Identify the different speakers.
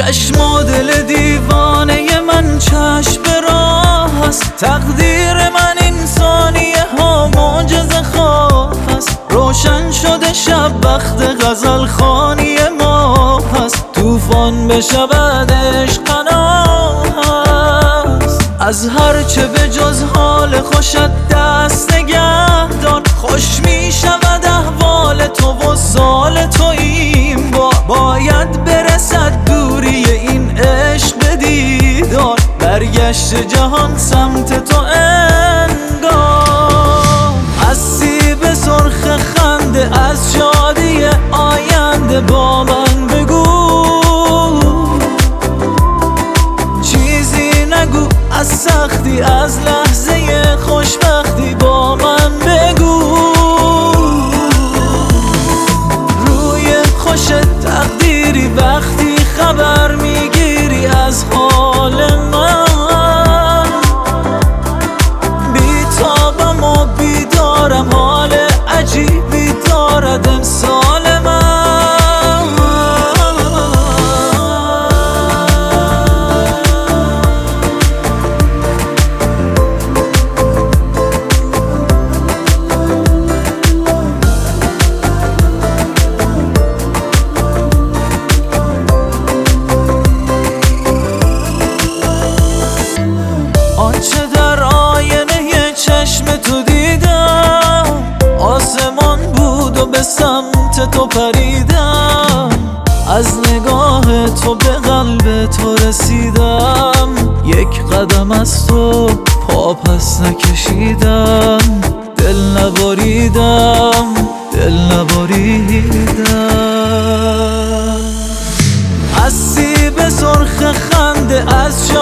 Speaker 1: چشم و دل دیوانه من چشم به راه است. تقدیر من این ثانیه ها معجزه خواه است. روشن شده شب وقت غزل خوانی ما هست. طوفان بشود عشق پناه است. از هرچه به جز حال خوشت دست نگه دار. خوش می شود احوال تو و سال تو این بار. باید برسد دوری این عشق به دیدار. برگشت جهان سمت تو انگار. از سیب سرخ خنده از شادی آینده با من بگو. چیزی نگو از سختی از لحظه خوشبختی با من بگو. روی خوش تقدیری وقتی خبر میگیری از حال من. بیتابم و بیدارم حال عجیبی دارد امسال من. آنچه در آینه چشم تو دیدم آسمان بود و به سمت تو پریدم. از نگاه تو به قلب تو رسیدم. یک قدم از تو پا پس نکشیدم. دل نبریدم دل نبریدم. از سیب سرخ خنده از